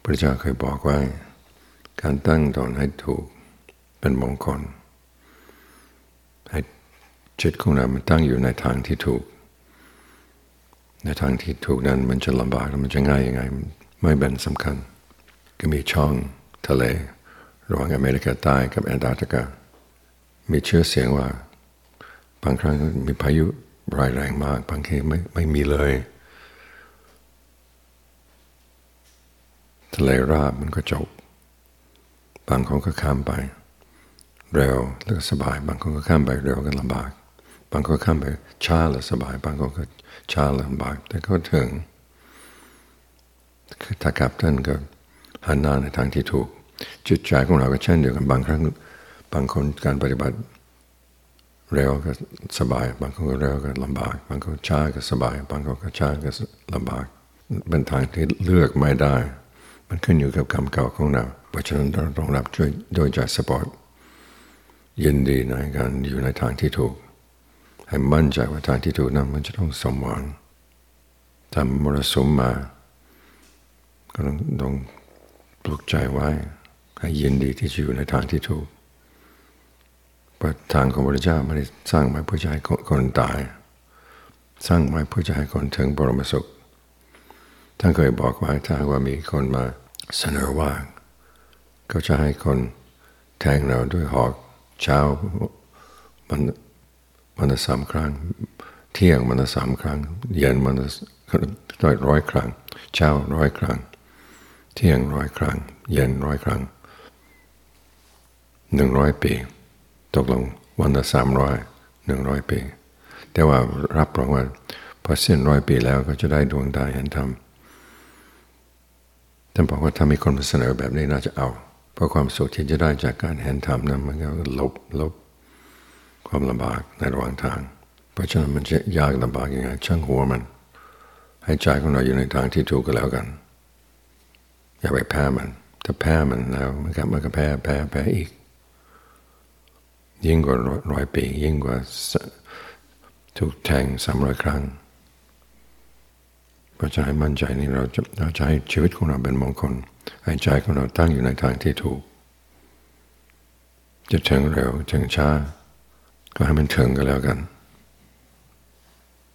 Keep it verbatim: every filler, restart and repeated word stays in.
พระเจ้าเคยบอกว่าการตั้งตนให้ถูกเป็นมงคลให้จิตของเรามันตั้งอยู่ในทางที่ถูกในทางที่ถูกนั้นมันจะลำบากมันจะง่ายยังไงไม่เป็นสำคัญก็มีช่องทะเลระหว่างอเมริกาใต้กับแอนตาร์กติกามีชื่อเสียงว่าบางครั้งมีพายุร้ายแรงมากบางทีไม่ไม่มีเลยทะเลราบมันก็จบบางคนก็ข้ามไปเร็วแล้วก็สบายบางคนก็ข้ามไปเร็วก็ลำบากบางคนก็ข้ามไปช้าแล้วสบายบางคนก็ช้าแล้วลำบากแต่ก็ถึงถ้ากลับท่านก็หันหน้าในทางที่ถูกจิตใจของเราก็เช่นเดียวกันบางครั้งบางคนการปฏิบัติเร็วก็สบายบางคนก็เร็วก็ลำบากบางคนช้าก็สบายบางคนก็ช้าก็ลำบากเป็นทางที่เลือกไม่ได้มันขึ้นอยู่กับกรรมเก่าของเราเพราะฉะนั้นเราต้องรับช่วยโดยใจสปอร์ตยินดีในการอยู่ในทางที่ถูกให้มั่นใจว่าทางที่ถูกนั้นมันจะต้องสมหวังทำมรสุมมาก็ต้องต้องปลุกใจไว้ให้ยินดีที่จะอยู่ในทางที่ถูกเพราะทางของพระเจ้าไม่ได้สร้างมาเพื่อจะให้คนตายสร้างมาเพื่อจะให้คนถึงบรมสุขท่านเคยบอกว่าถ้าว่ามีคนมาเสนอว่าเขาจะให้คนแทงเราด้วยหอกเช้ามันมันละสามครั้งเที่ยงมันละสามครั้งเย็นมันละร้อยร้อยครั้งเช้าร้อยครั้งเที่ยงร้อยครั้งเย็นร้อยครั้งหนึ่งร้อยปีตกลงวันละสามร้อยหนึ่งร้อยปีแต่ว่ารับรองว่าพอสิ้นร้อยปีแล้วก็จะได้ดวงตาเห็นธรรมท่านบอกว่าถ้ามีคนมาเสนอแบบนี้น่าจะเอาเพราะความสุขที่จะได้จากการเห็นธรรมนั้นมันก็ลบลบความลำบากในระหว่างทางเพราะฉะนั้นมันจะยากลำบากยังไงช่างหัวมันให้ใจของเราอยู่ในทางที่ถูกก็แล้วกันอย่าไปแพ้มันถ้าแพ้มันแล้วมันก็มันก็แพ้แพ้แพ้อีกยิ่งกว่าร้อยปียิ่งกว่าถูกแทงสามร้อยครั้งเพราะฉะนั้นมั่นใจนี่เราจะเราจะให้ชีวิตของเราเป็นมงคลให้ใจของเราตั้งอยู่ในทางที่ถูกจะถึงเร็วถึงช้าก็ให้มันถึงก็แล้วกัน